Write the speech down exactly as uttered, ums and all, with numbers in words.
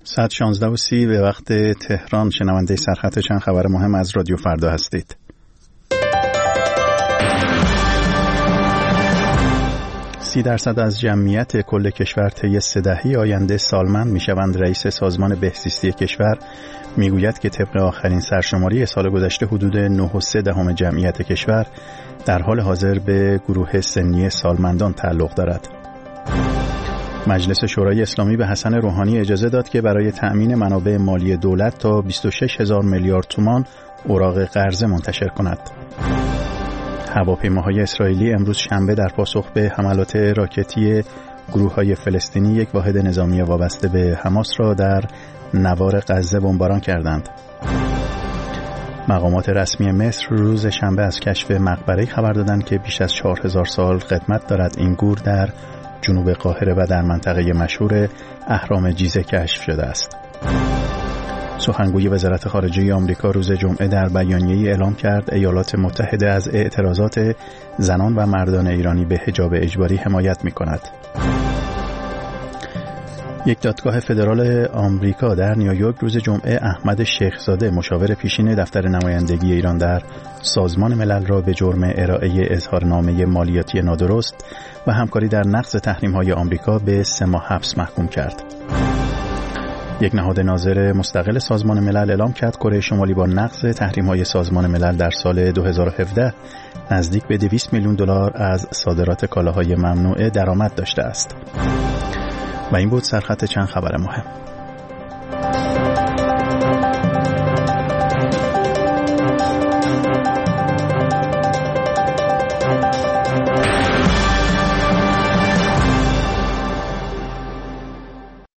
ساعت شانزده و سی به وقت تهران. شنونده سرخط چند خبر مهم از رادیو فردا هستید. سی درصد از جمعیت کل کشور طی سه دهه آینده سالمند میشوند. رئیس سازمان بهزیستی کشور میگوید که طبق آخرین سرشماری سال گذشته حدود نه و سه دهم جمعیت کشور در حال حاضر به گروه سنی سالمندان تعلق دارد. مجلس شورای اسلامی به حسن روحانی اجازه داد که برای تأمین منابع مالی دولت تا بیست و شش هزار میلیارد تومان اوراق قرضه منتشر کند. هواپیماهای اسرائیلی امروز شنبه در پاسخ به حملات راکتی گروه‌های فلسطینی یک واحد نظامی وابسته به حماس را در نوار غزه بمباران کردند. مقامات رسمی مصر روز شنبه از کشف مقبره‌ای خبر دادند که بیش از چهار هزار سال قدمت دارد. این گور در جنوب قاهره و در منطقه مشهور اهرام جیزه کشف شده است. سخنگوی وزارت خارجه آمریکا روز جمعه در بیانیه‌ای اعلام کرد ایالات متحده از اعتراضات زنان و مردان ایرانی به حجاب اجباری حمایت می‌کند. یک دادگاه فدرال آمریکا در نیویورک روز جمعه احمد شیخزاده مشاور پیشین دفتر نمایندگی ایران در سازمان ملل را به جرم ارائه اظهارنامه مالیاتی نادرست و همکاری در نقض تحریم‌های آمریکا به سه ماه حبس محکوم کرد. یک نهاد ناظر مستقل سازمان ملل اعلام کرد کره شمالی با نقض تحریم‌های سازمان ملل در سال دو هزار و هفده نزدیک به دویست میلیون دلار از صادرات کالاهای ممنوعه درآمد داشته است. و این بود سرخط چند خبر مهم.